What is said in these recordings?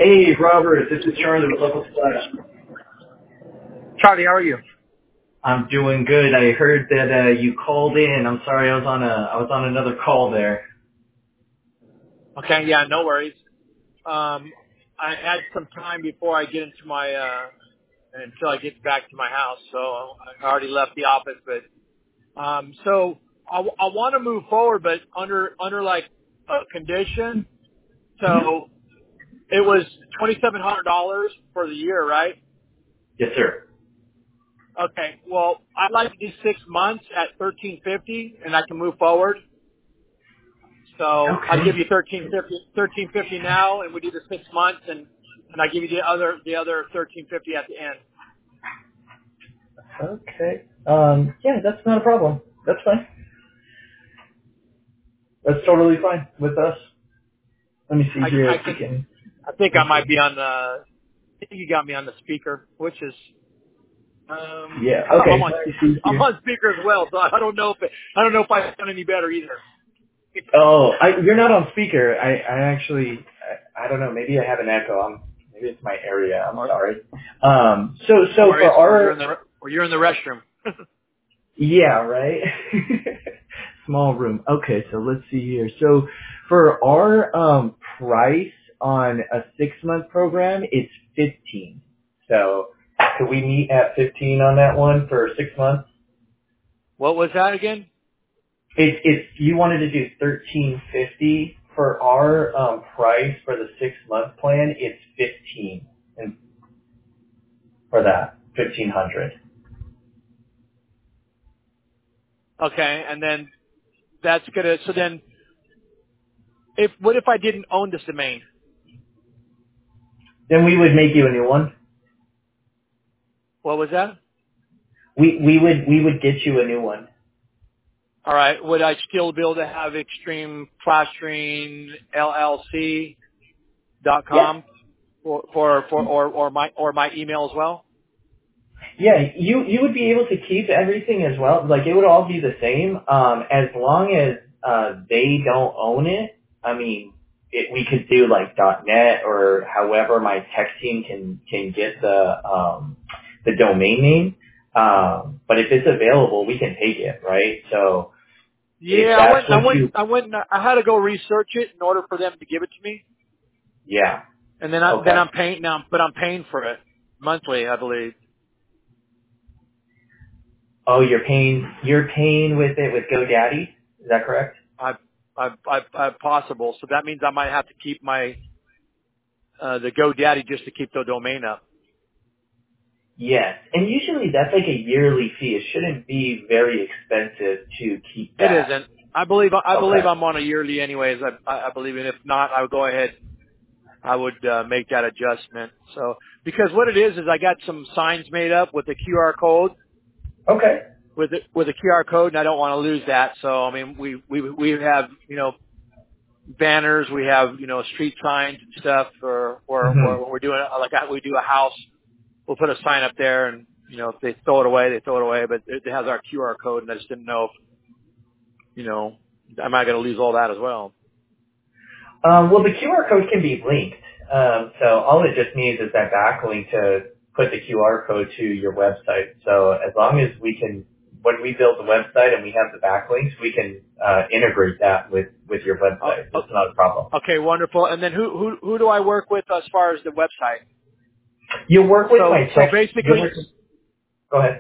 Hey, Robert, this is Charlie with Local Splash. Charlie, how are you? I'm doing good. I heard that you called in. I'm sorry, I was on another call there. Okay, yeah, no worries. I had some time before I get into my until I get back to my house, so I already left the office. But so I want to move forward, but under like a condition. So it was $2,700 for the year, right? Yes, sir. Okay. Well, I'd like to do 6 months at $1,350, and I can move forward. So I'll give Okay. you $1,350 now, and we do the 6 months, and I give you the other $1,350 at the end. Okay. Yeah, that's not a problem. That's fine. That's totally fine with us. Let me see here if we can. I think I might be on the. I think you got me on the speaker, which is. Yeah. Okay. I'm on speaker as well, so I don't know if I've done any better either. Oh, you're not on speaker. I actually, I don't know. Maybe I have an echo. Maybe it's my area. I'm sorry. So for our. Or you're in the restroom. Yeah, right? Small room. Okay, so let's see here. So for our price on a 6-month program, it's 15. So could we meet at 15 on that one for 6 months? What was that again? If you wanted to do 1350 for our price for the 6-month plan, it's 15 and for that 1500. Okay, and then that's gonna. So then, what if I didn't own this domain? Then we would make you a new one. What was that? We would get you a new one. All right. Would I still be able to have Extreme Plastering LLC.com or my email as well? Yeah, you would be able to keep everything as well. Like it would all be the same, as long as they don't own it. I mean, we could do like .net or however my tech team can get the domain name. But if it's available, we can take it, right? So yeah, I had to go research it in order for them to give it to me. Yeah. And then I'm paying now, but I'm paying for it monthly, I believe. Oh, you're paying with it with GoDaddy? Is that correct? I possible. So that means I might have to keep my the GoDaddy just to keep the domain up. Yes, and usually that's like a yearly fee. It shouldn't be very expensive to keep that. It isn't. I believe I'm on a yearly anyways. I believe, and if not, I would go ahead. I would make that adjustment. So because what it is I got some signs made up with the QR code. Okay. With a QR code, and I don't want to lose that. So I mean, we have banners, we have street signs and stuff, or when we're doing we do a house, we'll put a sign up there, and if they throw it away, they throw it away. But it has our QR code, and I just didn't know if am I going to lose all that as well? Well, the QR code can be linked. So all it just needs is that backlink to put the QR code to your website. So as long as when we build the website and we have the backlinks, we can integrate that with your website. It's not a problem. Okay, wonderful. And then who do I work with as far as the website? You work with my tech. So basically, go ahead.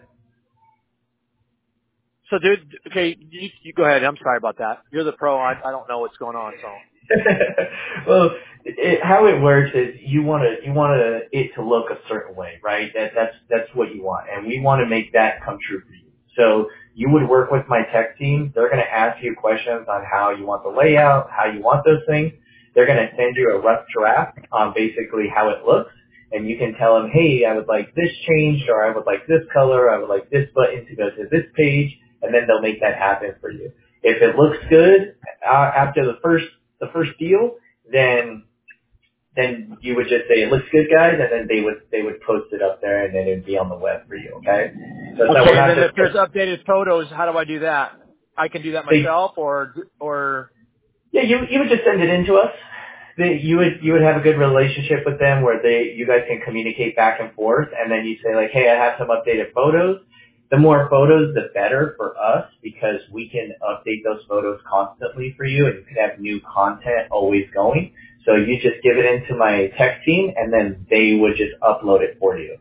So okay, you go ahead. I'm sorry about that. You're the pro. I don't know what's going on. So. Well, how it works is you want it to look a certain way, right? That's what you want, and we want to make that come true for you. So you would work with my tech team. They're going to ask you questions on how you want the layout, how you want those things. They're going to send you a rough draft on basically how it looks, and you can tell them, hey, I would like this changed, or I would like this color, I would like this button to go to this page, and then they'll make that happen for you. If it looks good after the first deal, then you would just say it looks good, guys, and then they would post it up there, and then it'd be on the web for you. Okay. So okay. And then if there's updated photos, how do I do that? I can do that myself, or. Yeah, you would just send it in to us, You would have a good relationship with them where you guys can communicate back and forth, and then you say like, hey, I have some updated photos. The more photos, the better for us because we can update those photos constantly for you, and you can have new content always going. So you just give it into my tech team, and then they would just upload it for you.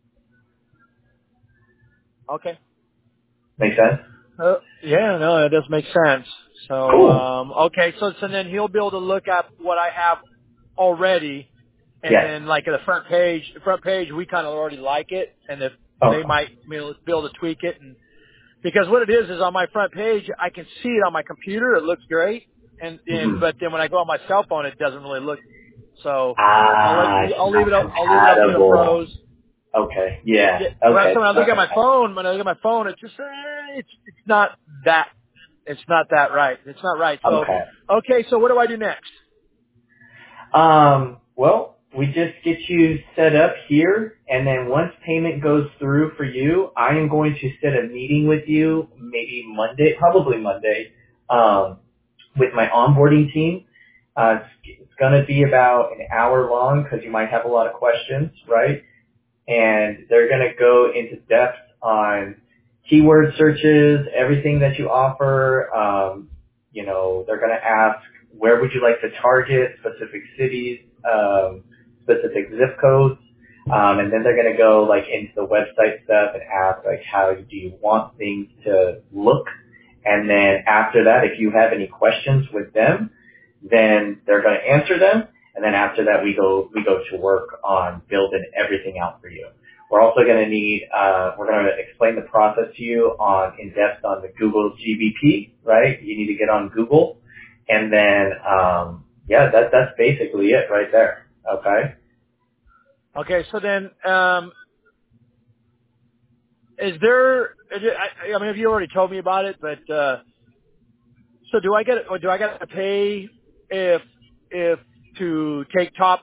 Okay. Make sense? Yeah, no, it does make sense. So, cool. Okay, so then he'll be able to look at what I have already, and yes. then like at the front page, we kind of already like it, and if they might be able to tweak it, and because what it is on my front page, I can see it on my computer, it looks great, but then when I go on my cell phone, it doesn't really look. So I'll leave it up to the pros. Okay. Yeah. Yeah. Okay. When I look at my phone, it's just it's not that right. It's not right. So okay. So what do I do next? Well, we just get you set up here, and then once payment goes through for you, I am going to set a meeting with you, probably Monday, with my onboarding team. It's going to be about an hour long because you might have a lot of questions, right? And they're going to go into depth on keyword searches, everything that you offer. They're going to ask, where would you like to target specific cities, specific zip codes, and then they're going to go like into the website stuff and ask like, how do you want things to look? And then after that, if you have any questions with them, then they're going to answer them. And then after that, we go to work on building everything out for you. We're also going to we're going to explain the process to you in depth on the Google GBP, right? You need to get on Google. And then, that's basically it right there. Okay. Okay. So then, have you already told me about it, but, so do I get to pay if to take top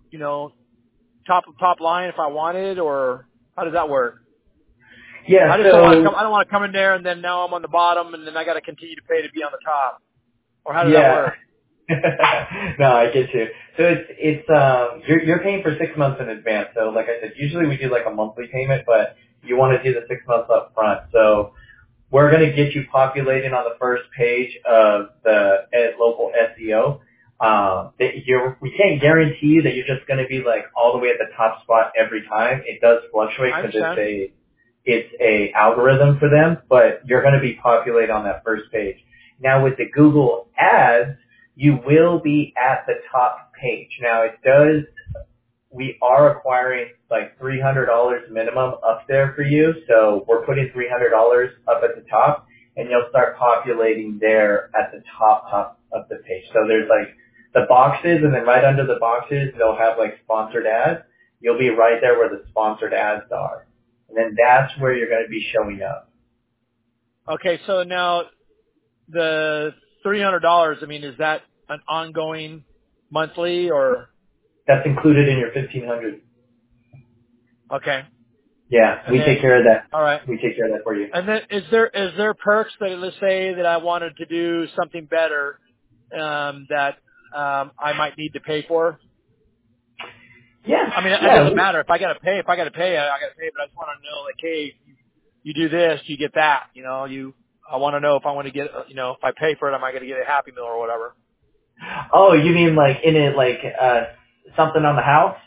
line if I wanted, or how does that work? Yeah. I don't want to come in there and then now I'm on the bottom and then I got to continue to pay to be on the top. Or how does that work? No, I get you. So you're paying for 6 months in advance. So like I said, usually we do like a monthly payment, but you want to do the 6 months up front. So we're going to get you populating on the first page of the local SEO. We can't guarantee you that you're just going to be like all the way at the top spot every time. It does fluctuate because it's a algorithm for them, but you're going to be populated on that first page. Now with the Google Ads, you will be at the top page. Now we are acquiring like $300 minimum up there for you. So we're putting $300 up at the top and you'll start populating there at the top of the page. So there's like the boxes and then right under the boxes, they'll have like sponsored ads. You'll be right there where the sponsored ads are. And then that's where you're going to be showing up. Okay. So now the $300, is that an ongoing monthly or? That's included in your $1,500. Okay. Yeah, we take care of that. All right. We take care of that for you. And then is there perks that, let's say that I wanted to do something better, that I might need to pay for? Yeah. It doesn't matter if I got to pay. If I got to pay, I got to pay. But I just want to know, like, hey, you do this, you get that. I want to know if I want to get, if I pay for it, am I going to get a Happy Meal or whatever? Oh, you mean like in it, like something on the house?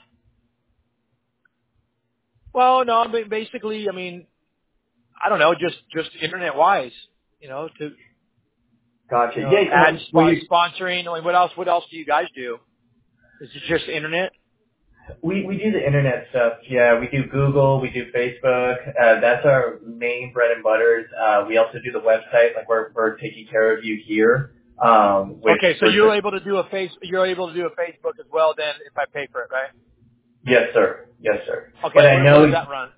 Well, no, basically, I don't know, just internet wise, to. Gotcha. Ads, sponsoring. What else do you guys do? Is it just internet? We do the internet stuff. Yeah, we do Google, we do Facebook. That's our main bread and butters. We also do the website, like we're taking care of you here. Okay, so you're able to do a Facebook as well then if I pay for it, right? Yes, sir. Yes, sir. Okay, but I know what does that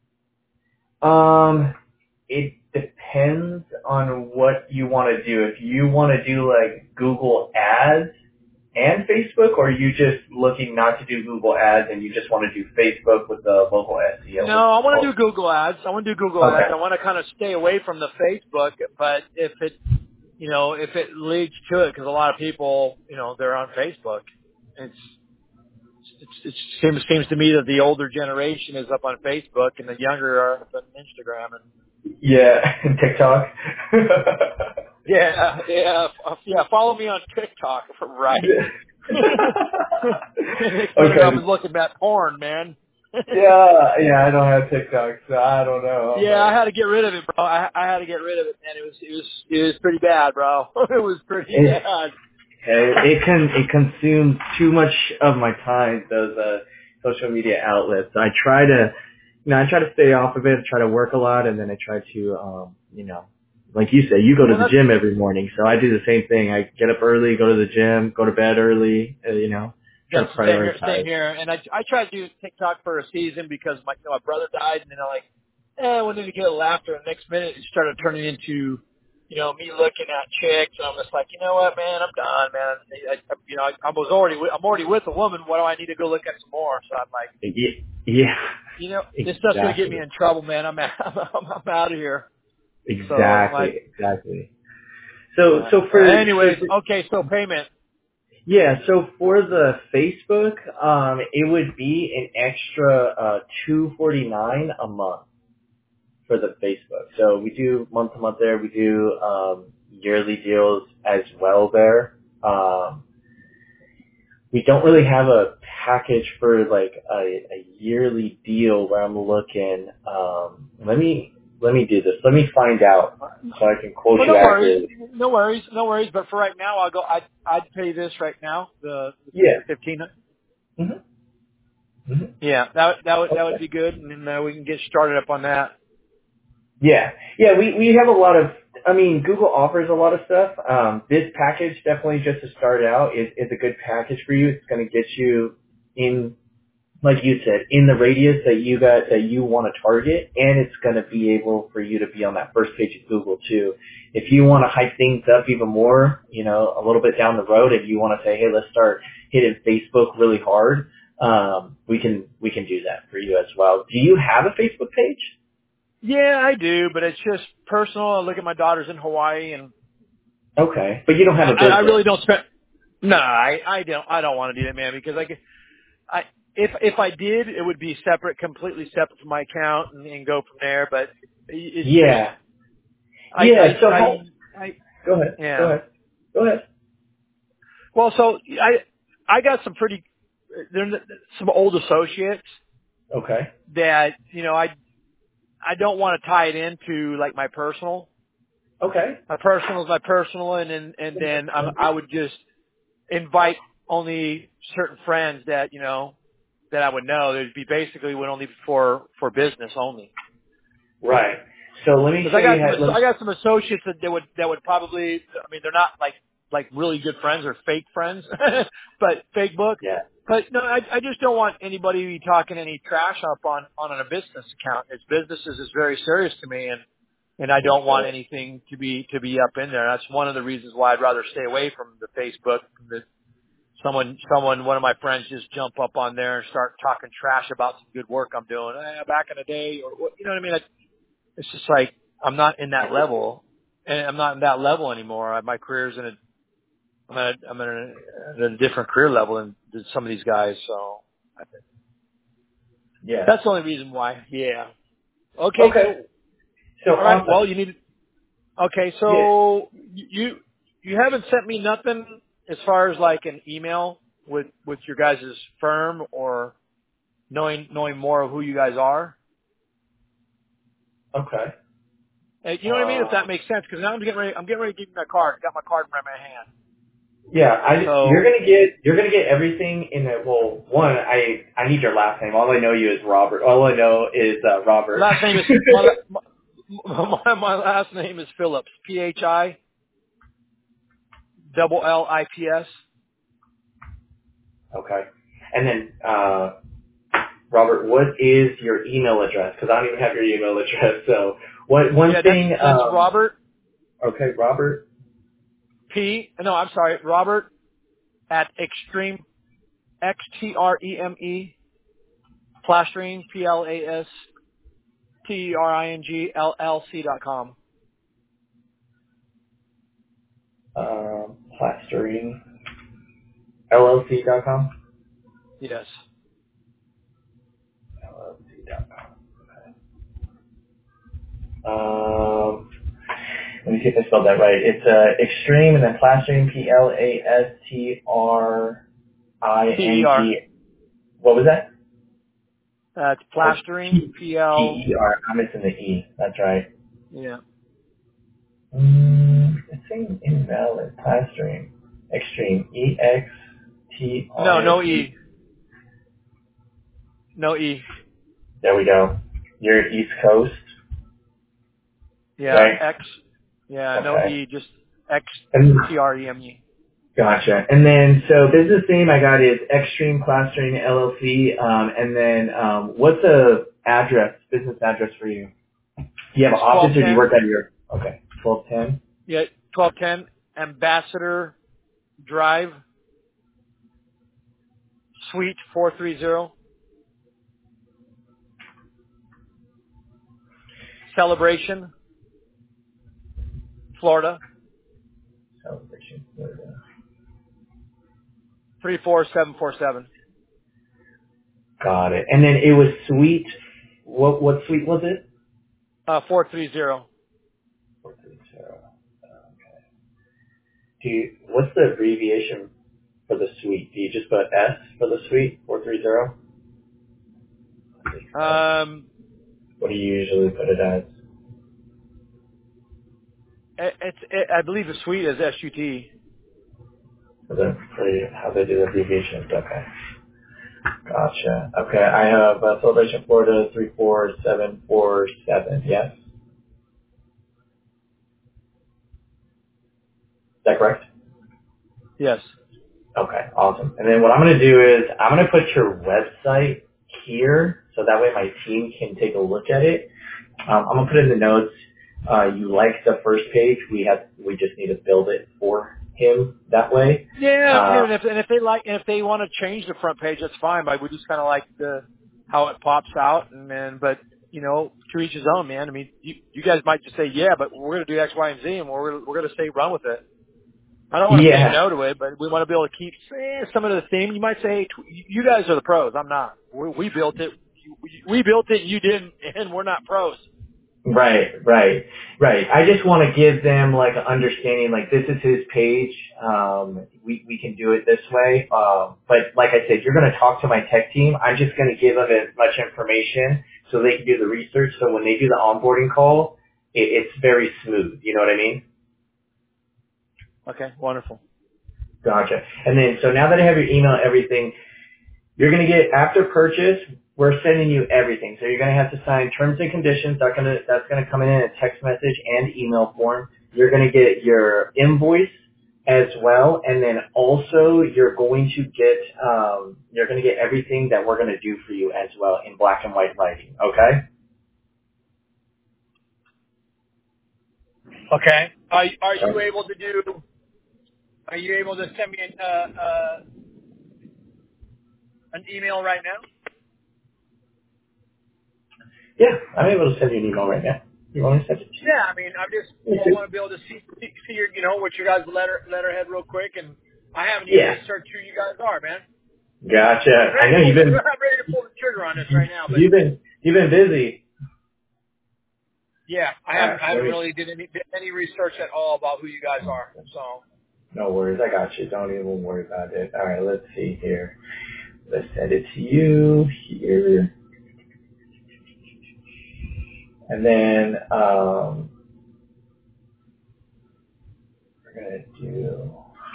run? It depends on what you want to do. If you want to do like Google Ads and Facebook, or are you just looking not to do Google Ads and you just want to do Facebook with the local SEO? No, I want to do Google Ads. I want to kind of stay away from the Facebook, but if it leads to it, because a lot of people, they're on Facebook. it seems to me that the older generation is up on Facebook and the younger are up on Instagram and Yeah, TikTok. yeah. Follow me on TikTok, right? It's better Okay. off is looking at porn, man. Yeah, I don't have TikTok, so I don't know. Yeah, I had to get rid of it, bro. I had to get rid of it, man. It was pretty bad, bro. It was pretty bad. It consumes too much of my time, those social media outlets. I try to stay off of it, try to work a lot, and then I try to like you say, you go to Well, the that's gym every morning, so I do the same thing. I get up early, go to the gym, go to bed early, try to the same here. prioritize. Same here. And I tried to do TikTok for a season because my brother died, and then I wanted to get a laughter. And the next minute, it started turning into me looking at chicks. And I'm just like, you know what, man, I'm done, man. I'm already with a woman. Why do I need to go look at some more? So I'm like, Yeah, this stuff's gonna get me exactly. in trouble, man. I'm out of here. So I'm like, Exactly. So yeah. so for Anyways, okay. So payment. so for the Facebook, it would be an extra $249 a month for the Facebook. So we do month to month there. We do yearly deals as well there. We don't really have a package for like a yearly deal where I'm looking. Let me do this. Let me find out so I can quote Well, you no worries, accurately. no worries, no worries. But for right now, I'd pay this right now. The Yeah. 15. Mhm. Mhm. Yeah, that would Okay. be good, and then we can get started up on that. Yeah. Yeah, we have a lot of, Google offers a lot of stuff. This package definitely just to start out is a good package for you. It's going to get you in, like you said, in the radius that you want to target, and it's going to be able for you to be on that first page of Google too. If you want to hype things up even more, a little bit down the road, if you want to say, hey, let's start hitting Facebook really hard, we can do that for you as well. Do you have a Facebook page? Yeah, I do, but it's just personal. I look at my daughters in Hawaii, and Okay, but you don't have a I business. really don't spend. No, I don't want to do that, man, because if I did, it would be separate, completely separate from my account, and go from there. But it's just Yeah. Yeah. So how? I Go ahead. Go yeah. ahead. Go ahead. Well, so I got there's some old associates Okay. that I don't want to tie it into like my personal. Okay. My personal is my personal, and then I would just invite only certain friends that that I would know. It'd be basically would only be for business only. Right. So let me Because show you how. I got some associates that would probably, I mean, they're not like really good friends or fake friends, but fake book. Yeah. But no, I just don't want anybody to be talking any trash up on a business account. It's businesses is very serious to me, and I don't want Okay. anything to be up in there. That's one of the reasons why I'd rather stay away from the Facebook. One of my friends just jump up on there and start talking trash about some good work I'm doing back in the day, or you know what I mean. It's just like I'm not in that level, and I'm not in that level anymore. My career's I'm at a different career level than some of these guys. So Yeah. that's the only reason why. Yeah. Okay. Okay. So So all right. Well, awesome. you need. Okay. Yeah. So you haven't sent me nothing as far as like an email with your guys' firm or knowing more of who you guys are. Okay. You know what I mean? If that makes sense, because now I'm getting ready to give you my card. I got my card in my hand. Yeah. You're So gonna get everything in it. Well, one, I need your last name. All I know you is Robert. All I know is Robert. last name is my last name is Phillips. PHILLIPS. Okay. And then Robert, what is your email address? Because I don't even have your email address. So one Yeah, thing. that's Robert Okay, Robert. P. No, I'm sorry, Robert at Extreme XTREME Plastering PLASTERINGLLC.com. Plastering. LLC.com? Yes. LLC.com. Let me see if I spelled that right. It's Extreme and then Plastering, PER. Plastring. What was that? It's plastering, PL. T-E-R. I'm missing the E. That's right. Yeah. It's saying invalid. Plastering. Extreme. No, no E-X-T-R-E. E. No E. There we go. You're East Coast, Yeah, right? X. Yeah, no Okay. E, just X And TREME. gotcha. And then, so business name I got is Extreme Plastering LLC. And then, what's the address, business address for you? Do you have an It's office or do you 1210. work out of your, okay, 1210? Yeah, 1210 Ambassador Drive, Suite 430, Celebration, Florida, Celebration, Florida. 34747. Got it. And then it was suite, what suite was it? 430. 430. Okay. What's the abbreviation for the suite? Do you just put S for the suite, 430? What do you usually put it as? I believe the suite is SUT. For how they do the abbreviations. Okay. Gotcha. Okay. I have Celebration Florida 34747. Yes. Is that correct? Yes. Okay. Awesome. And then what I'm going to do is I'm going to put your website here so that way my team can take a look at it. I'm going to put in the notes. You like the first page. We just need to build it for him that way. Yeah, and if they want to change the front page, that's fine. But we just kind of like how it pops out, but to each his own, man. I mean, you guys might just say yeah, but we're going to do X, Y, and Z, and we're going to say run with it. I don't want to say Yeah. no to it, but we want to be able to keep some of the theme. You might say, hey, you guys are the pros. I'm not. We built it. We built it. You didn't, and we're not pros. Right. I just want to give them like an understanding, like this is his page. We can do it this way. But like I said, you're going to talk to my tech team. I'm just going to give them as much information so they can do the research. So when they do the onboarding call, it's very smooth. You know what I mean? Okay, wonderful. Gotcha. And then, so now that I have your email, everything, you're going to get, after purchase, we're sending you everything. So you're going to have to sign terms and conditions. That's going to come in a text message and email form. You're going to get your invoice as well. And then also you're going to get everything that we're going to do for you as well in black and white writing. Okay? Okay. Are you able to do? Are you able to send me an email right now? Yeah, I'm able to send you an email right now. You want me to send it to you? Yeah, I mean, I just want to be able to see your, what your guys' letterhead real quick, and I haven't even Yeah. researched who you guys are, man. Gotcha. I know I'm ready to pull the trigger on this right now, but you've been busy. yeah, I All right, haven't really did any research at all about who you guys are. So no worries, I got you. Don't even worry about it. All right, let's see here. Let's send it to you here, and then we're gonna do.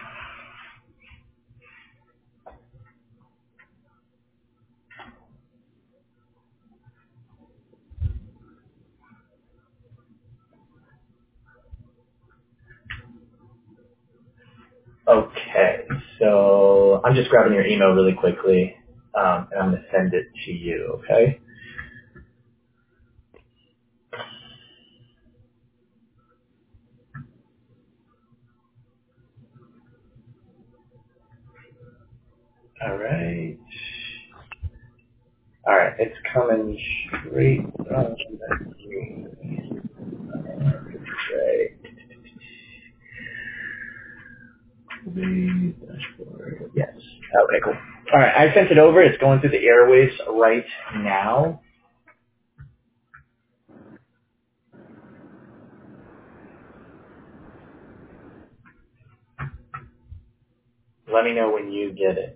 Okay, so I'm just grabbing your email really quickly, and I'm gonna send it to you. Okay. All right. All right, it's coming straight from the screen. Right. The dashboard. Yes. Okay, cool. All right, I sent it over. It's going through the airwaves right now. Let me know when you get it.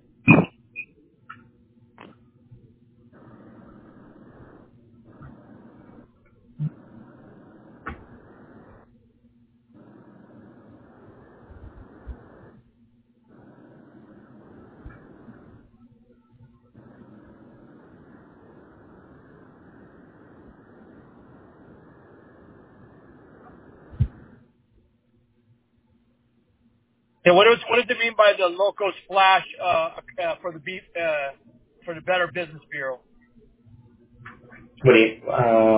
Yeah, what does it mean by the local splash for the Better Business Bureau? What do you,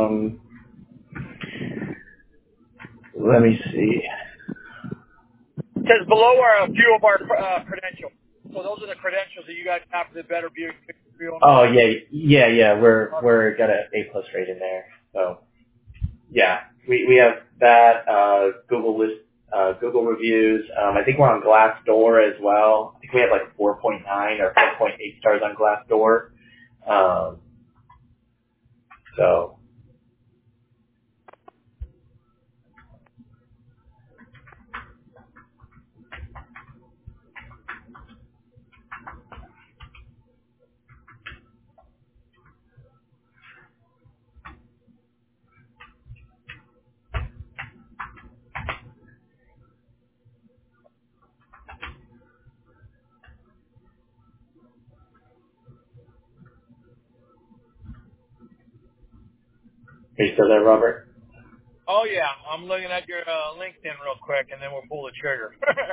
let me see. Because below are a few of our credentials. So those are the credentials that you guys have for the Better Bureau. Oh yeah. We're got an A+ rate in there. So yeah, we have that. Google reviews. I think we're on Glassdoor as well. I think we have like 4.9 or 4.8 stars on Glassdoor. So are you still there, Robert? Oh yeah, I'm looking at your LinkedIn real quick, and then we'll pull the trigger.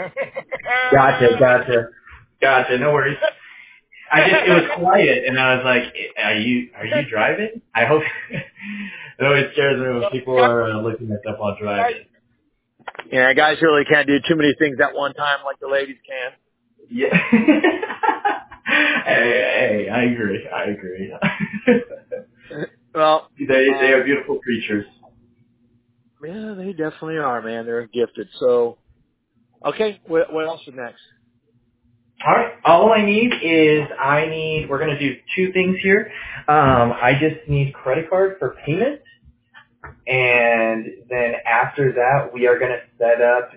Gotcha. No worries. It was quiet, and I was like, "Are you driving?" I hope. It always scares me when people are looking at stuff while driving. Yeah, guys really can't do too many things at one time like the ladies can. Yeah. Hey, I agree. Well, they are beautiful creatures. yeah, they definitely are, man. They're gifted. So, okay, what else is next? All right. All I need is we're going to do two things here. I just need credit card for payment. And then after that, we are going to set up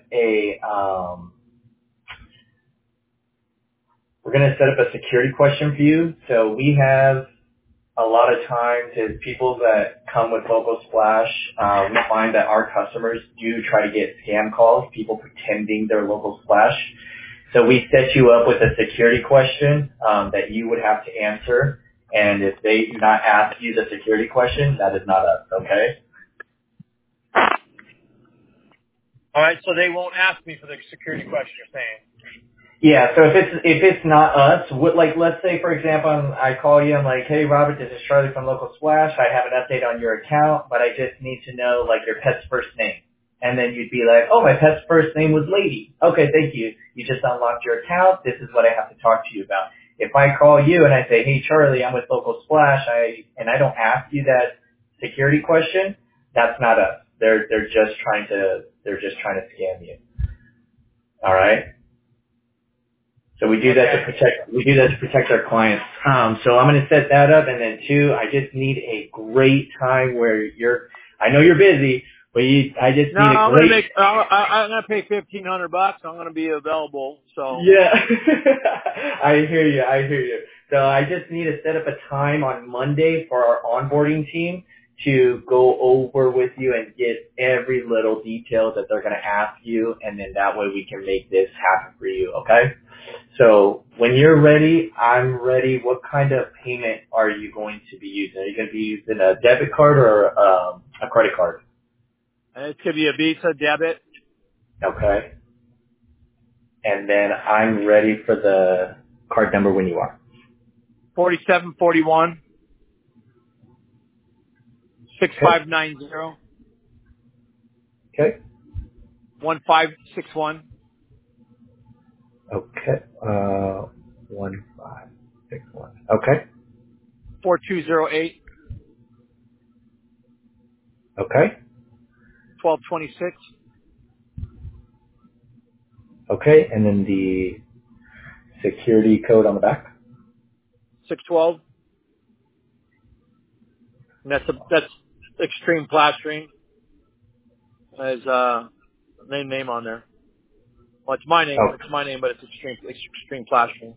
a security question for you. So we have a lot of times is people that come with Local Splash, we find that our customers do try to get scam calls, people pretending they're Local Splash. So we set you up with a security question that you would have to answer. And if they do not ask you the security question, that is not us, okay? All right, so they won't ask me for the security question you're saying. Yeah, so if it's not us, let's say for example, I call you, I'm like, hey Robert, this is Charlie from Local Splash. I have an update on your account, but I just need to know like your pet's first name. And then you'd be like, oh, my pet's first name was Lady. Okay, thank you. You just unlocked your account. This is what I have to talk to you about. If I call you and I say, hey Charlie, I'm with Local Splash, and I don't ask you that security question, that's not us. They're just trying to scam you. All right. So we do that to protect our clients. So I'm going to set that up, and then two, I just need a great time where I know you're busy, but I just need a great. I'm gonna pay $1,500. I'm gonna be available. So yeah, I hear you. So I just need to set up a time on Monday for our onboarding team to go over with you and get every little detail that they're going to ask you, and then that way we can make this happen for you. Okay. So when you're ready, I'm ready. What kind of payment are you going to be using? Are you going to be using a debit card or a credit card? it could be a Visa, debit. Okay. And then I'm ready for the card number when you are. 4741 6590 Okay. 1561 Okay. 1561. Okay. 4208 Okay. 1226. Okay. And then the security code on the back? 612. And that's Extreme Plastering. There's name on there. Well, it's my name. Oh, It's my name, but it's Extreme Plastering.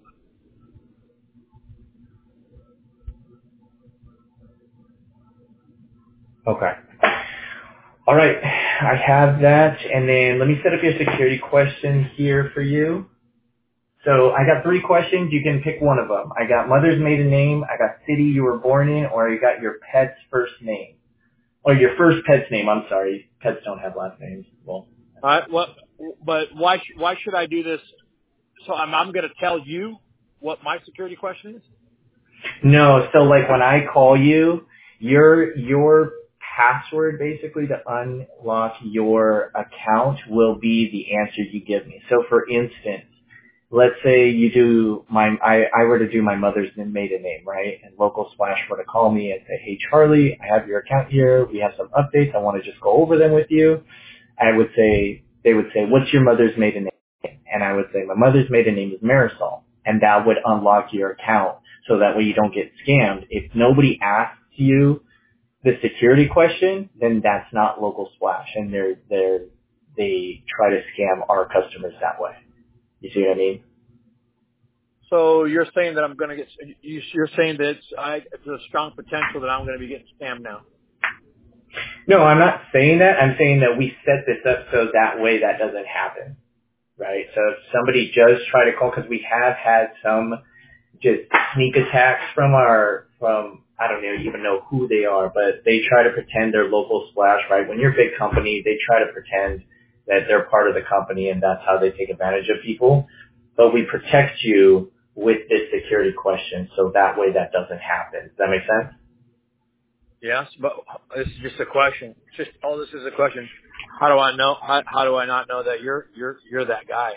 okay. All right. I have that. And then let me set up your security question here for you. So I got 3 questions. You can pick one of them. I got mother's maiden name, I got city you were born in, or I got your pet's first name. Or your first pet's name, I'm sorry. Pets don't have last names. Well, All right. But why should I do this? So I'm going to tell you what my security question is? no, so like when I call you, your password basically to unlock your account will be the answer you give me. So for instance, let's say you do I were to do my mother's maiden name, right? And Local Splash were to call me and say, hey Charlie, I have your account here. We have some updates. I want to just go over them with you. They would say, what's your mother's maiden name? And I would say, my mother's maiden name is Marisol. And that would unlock your account so that way you don't get scammed. If nobody asks you the security question, then that's not Local Splash. And they try to scam our customers that way. You see what I mean? So you're saying that I'm going to get, you're saying that it's a strong potential that I'm going to be getting scammed now. No, I'm not saying that. I'm saying that we set this up so that way that doesn't happen, right? So if somebody does try to call, because we have had some just sneak attacks from I don't even know who they are, but they try to pretend they're Local Splash, right? When you're a big company, they try to pretend that they're part of the company, and that's how they take advantage of people. But we protect you with this security question, so that way that doesn't happen. Does that make sense? Yes, but this is just a question. Just all this is a question. How do I know? How do I not know that you're that guy?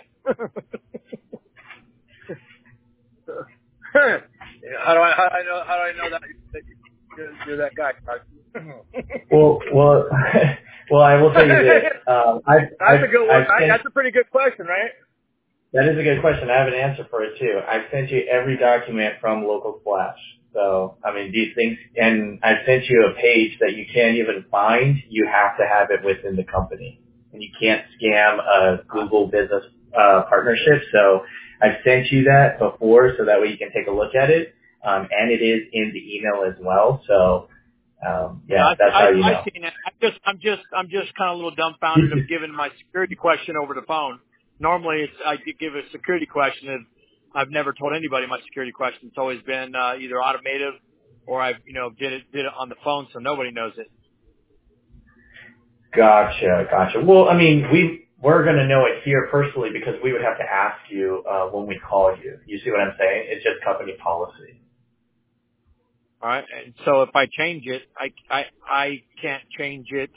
How do I know that you're that guy? Well, I will tell you this. That's a good one. That's a pretty good question, right? That is a good question. I have an answer for it too. I've sent you every document from Local Splash. So, I mean, these things, and I've sent you a page that you can't even find. You have to have it within the company. And you can't scam a Google business partnership. So I've sent you that before so that way you can take a look at it. And it is in the email as well. So, that's how you know. I've seen it. I'm just kind of a little dumbfounded of giving my security question over the phone. Normally, I give a security question, and I've never told anybody my security question. It's always been either automated or I've did it on the phone, so nobody knows it. Gotcha. Well, I mean, we're going to know it here personally because we would have to ask you when we call you. You see what I'm saying? It's just company policy. All right. And so if I change it, I can't change it.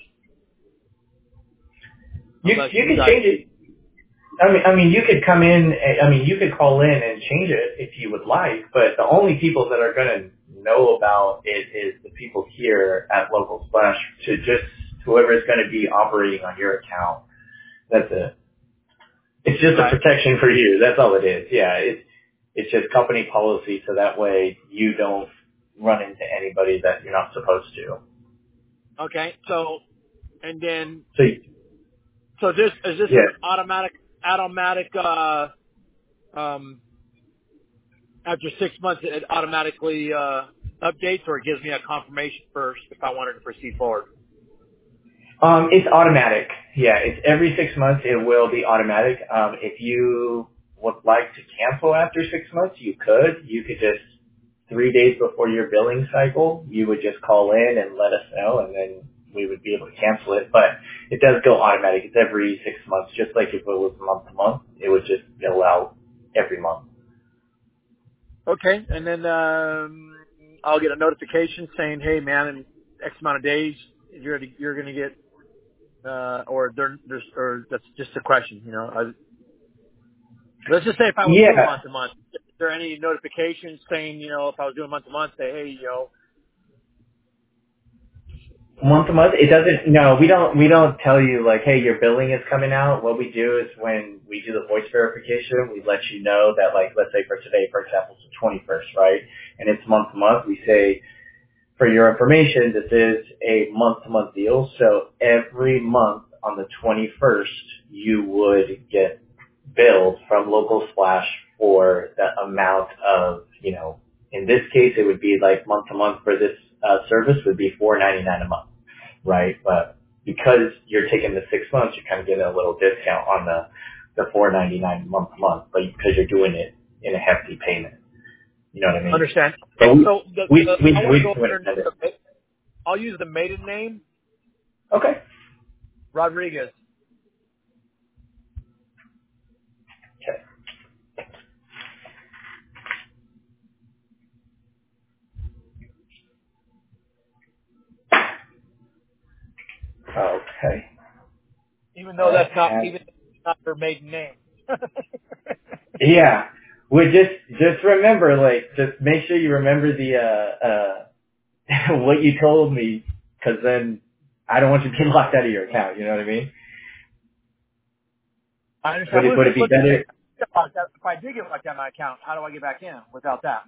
You can change it. I mean, you could come in. I mean, you could call in and change it if you would like. But the only people that are going to know about it is the people here at Local Splash. To just whoever is going to be operating on your account. That's it. It's just a protection for you. That's all it is. Yeah, it's just company policy, so that way you don't run into anybody that you're not supposed to. Okay. So, and then. So is this an automatic after 6 months it automatically updates, or it gives me a confirmation first if I wanted to proceed forward? It's automatic. Yeah, it's every 6 months it will be automatic. If you would like to cancel after 6 months, you could. You could just 3 days before your billing cycle, you would just call in and let us know, and then we would be able to cancel it. But it does go automatic. It's every 6 months, just like if it was month to month. It would just go out every month. Okay, and then I'll get a notification saying, "Hey, man, in X amount of days, you're going to get," or that's just a question, Let's just say if I was doing month to month, is there any notifications saying, if I was doing month to month, say, "Hey, Month to month? It doesn't, no, we don't tell you like, hey, your billing is coming out. What we do is when we do the voice verification, we let you know that like, let's say for today, for example, it's the 21st, right? And it's month to month. We say, for your information, this is a month to month deal. So every month on the 21st, you would get billed from Local Splash for the amount of, in this case, it would be like month to month for this service would be $4.99 a month, right? But because you're taking the 6 months, you're kind of getting a little discount on the $4.99 month to month, but because you're doing it in a hefty payment, you know what I mean? Understand? But So I want to go underneath I'll use the maiden name. Okay. Rodriguez. Okay. Okay. Even though that's not her maiden name. Yeah. Well, just remember, like, just make sure you remember the what you told me, because then I don't want you being locked out of your account. You know what I mean? I understand. Would it be better? If I did get locked out of my account, how do I get back in without that?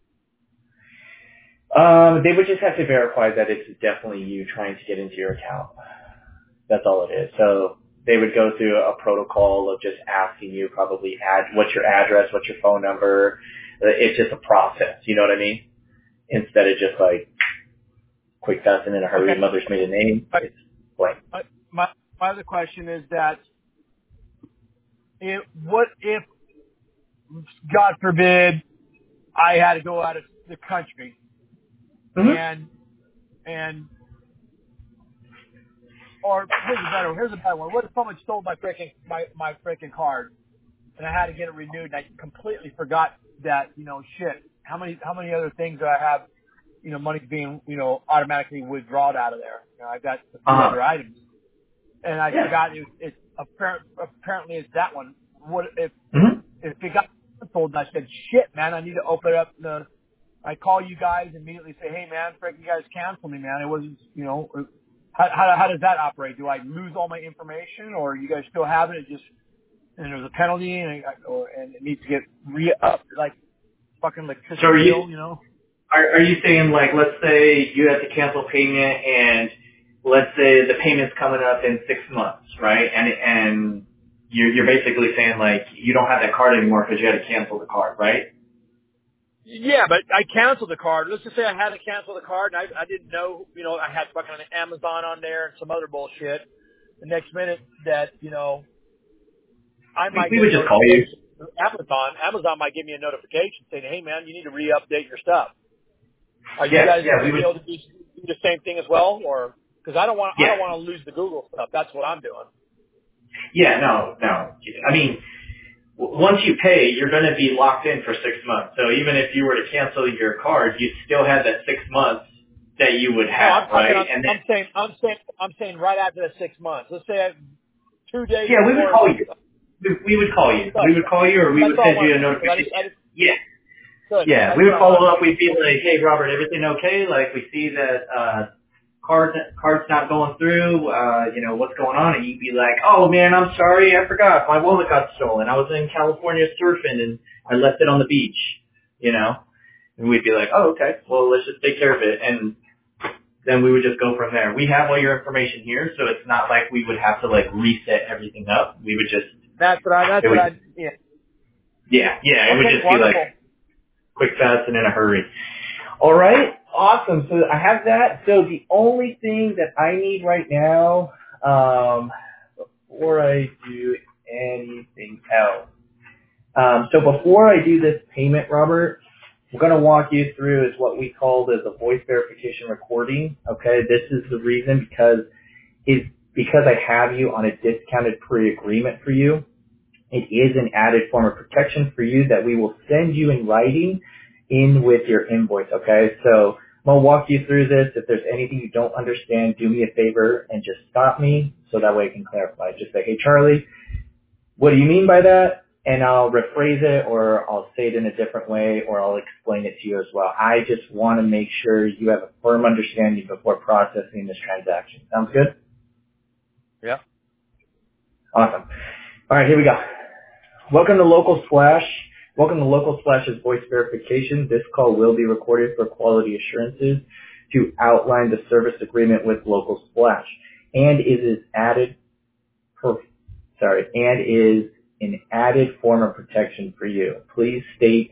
They would just have to verify that it's definitely you trying to get into your account. That's all it is. So they would go through a protocol of just asking you probably what's your address, what's your phone number. It's just a process. You know what I mean? Instead of just like quick fast and in a hurry, mother's maiden name. It's blank. My other question is that what if, God forbid, I had to go out of the country and or here's a better one. What if someone stole my freaking card and I had to get it renewed and I completely forgot that, shit. How many other things do I have, money being, automatically withdrawn out of there? I've got a few other items. And I forgot apparently it's that one. What if it got canceled and I said, shit, man, I need to open up I call you guys immediately, say, hey, man, you guys canceled me, man. It wasn't, how does that operate? Do I lose all my information, or you guys still have it? And there's a penalty, and it needs to get re-upped, like fucking electricity bill, Are you saying, like, let's say you have to cancel payment, and let's say the payment's coming up in 6 months, right? And you're basically saying, like, you don't have that card anymore because you had to cancel the card, right? Yeah, but I canceled the card. Let's just say I had to cancel the card, and I didn't know, I had fucking Amazon on there and some other bullshit. The next minute that, I might we would just call you. Amazon might give me a notification saying, hey, man, you need to re-update your stuff. Are you guys going to be able to do the same thing as well? Or, because I don't want to lose the Google stuff. That's what I'm doing. Yeah, no. I mean, once you pay, you're going to be locked in for 6 months. So even if you were to cancel your card, you'd still have that 6 months that you would have, right? I'm saying right after that 6 months. Let's say 2 days. Yeah, we would call you. We would call you. We would call you, or we would send you a notification. Yeah. Good. Yeah, we would follow up. We'd be like, hey, Robert, everything okay? Like, we see that card's not going through. What's going on? And you'd be like, oh, man, I'm sorry. I forgot. My wallet got stolen. I was in California surfing, and I left it on the beach, And we'd be like, oh, okay. Well, let's just take care of it. And then we would just go from there. We have all your information here, so it's not like we would have to, like, reset everything up. We would just... Yeah. Yeah, it would just be like quick, fast, and in a hurry. All right, awesome. So I have that. So the only thing that I need right now, before I do anything else, so before I do this payment, Robert, we're going to walk you through is what we call as a voice verification recording. Okay, this is the reason because I have you on a discounted pre-agreement for you. It is an added form of protection for you that we will send you in writing in with your invoice, okay? So I'm going to walk you through this. If there's anything you don't understand, do me a favor and just stop me so that way I can clarify. Just say, hey, Charlie, what do you mean by that? and I'll rephrase it, or I'll say it in a different way, or I'll explain it to you as well. I just want to make sure you have a firm understanding before processing this transaction. Sounds good? Yeah. Awesome. All right, here we go. Welcome to Local Splash. Welcome to Local Splash's voice verification. This call will be recorded for quality assurances to outline the service agreement with Local Splash, and is an added form of protection for you. Please state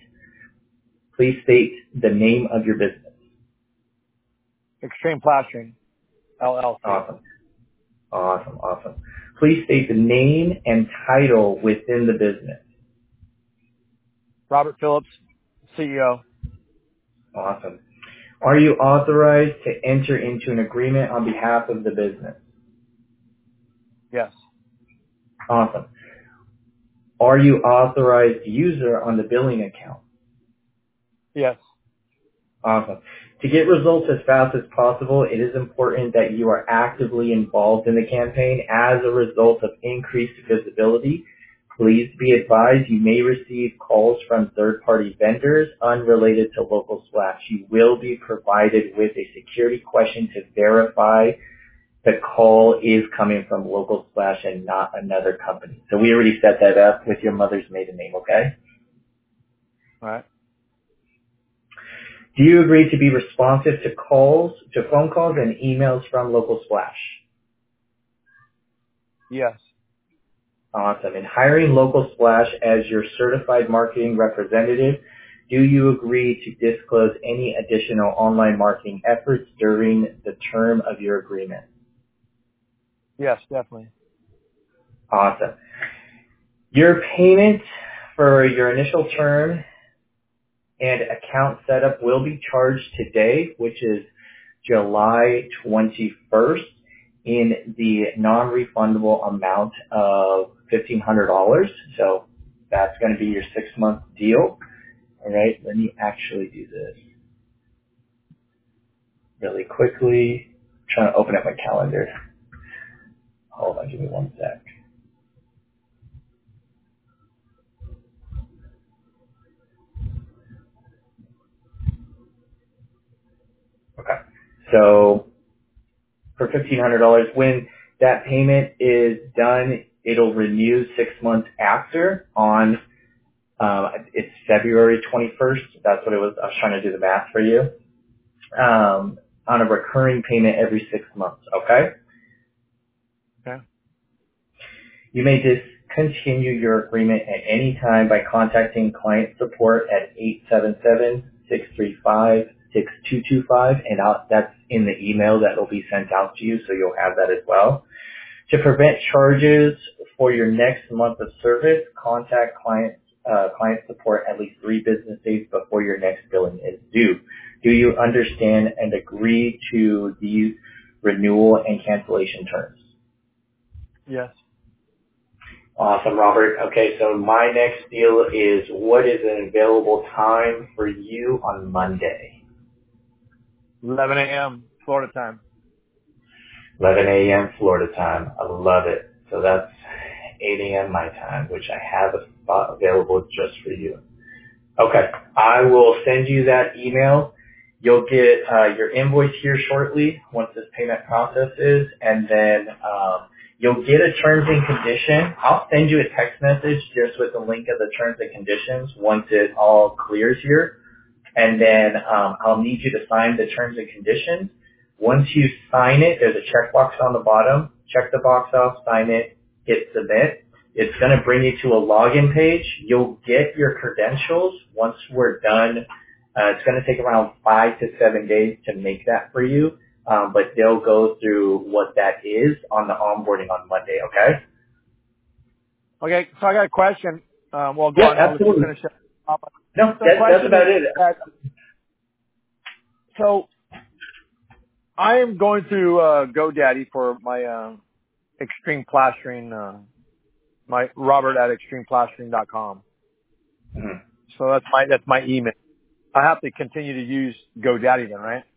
the name of your business. Extreme Plastering, LLC. Awesome. Please state the name and title within the business. Robert Phillips, CEO. Awesome. Are you authorized to enter into an agreement on behalf of the business? Yes. Awesome. Are you authorized user on the billing account? Yes. Awesome. To get results as fast as possible, it is important that you are actively involved in the campaign. As a result of increased visibility, please be advised you may receive calls from third-party vendors unrelated to Local Splash. You will be provided with a security question to verify the call is coming from Local Splash and not another company. So we already set that up with your mother's maiden name, okay? All right. Do you agree to be responsive to phone calls and emails from Local Splash? Yes. Awesome. In hiring Local Splash as your certified marketing representative, do you agree to disclose any additional online marketing efforts during the term of your agreement? Yes, definitely. Awesome. Your payment for your initial term and account setup will be charged today, which is July 21st, in the non-refundable amount of $1,500. So that's going to be your 6-month deal. All right, let me actually do this really quickly. I'm trying to open up my calendar. Hold on, give me one sec. Okay, so for $1,500, when that payment is done, it'll renew 6 months after on, it's February 21st. That's what it was. I was trying to do the math for you. On a recurring payment every 6 months, okay? Okay. You may discontinue your agreement at any time by contacting client support at 877-635-6225, and that's in the email that will be sent out to you, so you'll have that as well. To prevent charges for your next month of service, contact client support at least 3 business days before your next billing is due. Do you understand and agree to these renewal and cancellation terms? Yes. Awesome, Robert. Okay, so my next deal is, what is an available time for you on Monday? 11 a.m. Florida time. 11 a.m. Florida time. I love it. So that's 8 a.m. my time, which I have a spot available just for you. Okay, I will send you that email. You'll get your invoice here shortly once this payment processes, and then you'll get a terms and condition. I'll send you a text message just with the link of the terms and conditions once it all clears here. And then I'll need you to sign the terms and conditions. Once you sign it, there's a checkbox on the bottom. Check the box off, sign it, hit submit. It's going to bring you to a login page. You'll get your credentials once we're done. It's going to take around 5 to 7 days to make that for you. But they'll go through what that is on the onboarding on Monday, okay? Okay, so I got a question. Well, go Yeah, on. absolutely. I'll let you finish up. No, that's about it. So I am going through GoDaddy for my Extreme Plastering, my Robert at extremeplastering.com. Mm-hmm. So that's my email. I have to continue to use GoDaddy then, right?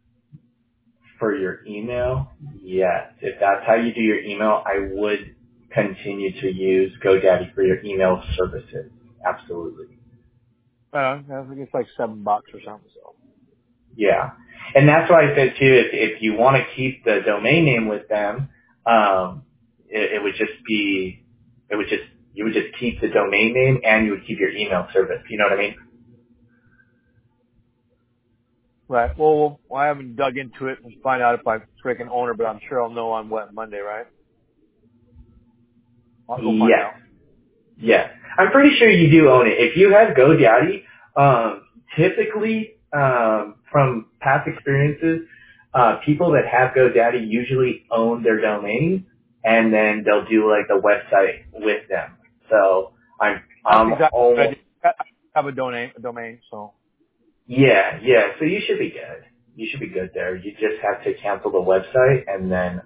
For your email, yes. If that's how you do your email, I would continue to use GoDaddy for your email services. Absolutely. I think it's like $7 or something. So. Yeah. And that's why I said too, if you want to keep the domain name with them, it would just be, you would just keep the domain name and you would keep your email service. You know what I mean? Right. Well, I haven't dug into it and find out if I freaking own her, but I'm sure I'll know on Monday, right? I'll go find out. Yeah. I'm pretty sure you do own it. If you have GoDaddy, typically, from past experiences, people that have GoDaddy usually own their domain and then they'll do like the website with them. So I'm Exactly. almost, I have a domain, so. yeah. So you should be good. You should be good there. You just have to cancel the website and then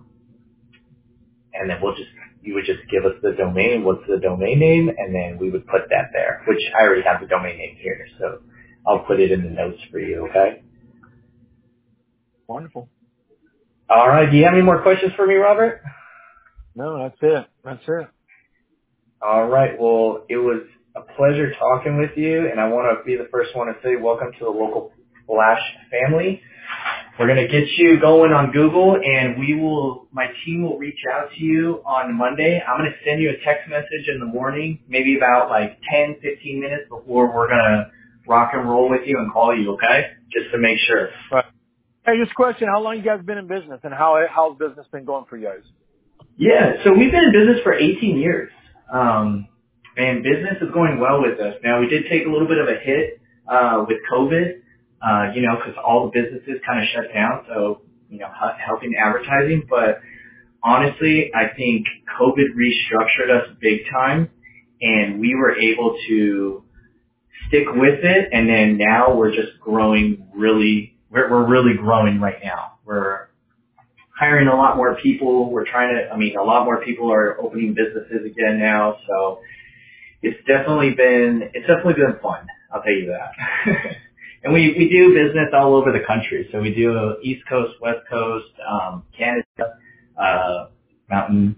you would just give us the domain, what's the domain name, and then we would put that there, which I already have the domain name here, so I'll put it in the notes for you, okay? Wonderful. All right. Do you have any more questions for me, Robert? No, that's it. All right. Well, it was a pleasure talking with you, and I want to be the first one to say welcome to the Local Flash family. We're going to get you going on Google, and my team will reach out to you on Monday. I'm going to send you a text message in the morning, maybe about like 10, 15 minutes before we're going to rock and roll with you and call you, okay? Just to make sure. Right. Hey, just a question. How long you guys been in business, and how's business been going for you guys? Yeah, so we've been in business for 18 years, and business is going well with us. Now, we did take a little bit of a hit with COVID, because all the businesses kind of shut down, so, helping advertising. But honestly, I think COVID restructured us big time, and we were able to stick with it, and then now we're just growing we're really growing right now. We're hiring a lot more people. A lot more people are opening businesses again now. So it's definitely been fun. I'll tell you that. And we do business all over the country. So we do East Coast, West Coast, Canada, Mountain,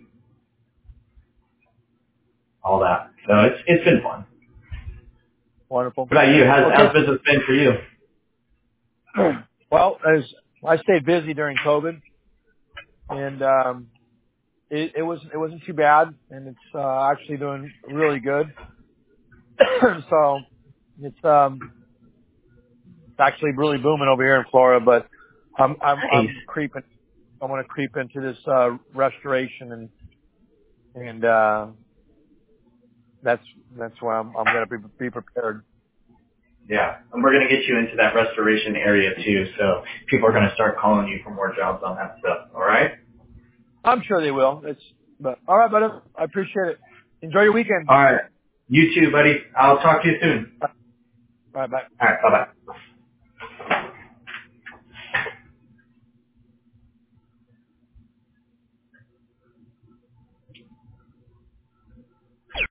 all that. So it's been fun. Wonderful. What about you? How's business been for you? Well, as I stayed busy during COVID, and it wasn't too bad, and it's actually doing really good. So it's actually really booming over here in Florida. But I'm creeping. I want to creep into this restoration, and that's why I'm going to be prepared. Yeah, and we're going to get you into that restoration area too, so people are going to start calling you for more jobs on that stuff, all right? I'm sure they will. All right, buddy. I appreciate it. Enjoy your weekend. All right. You too, buddy. I'll talk to you soon. All right, bye. All right, bye-bye.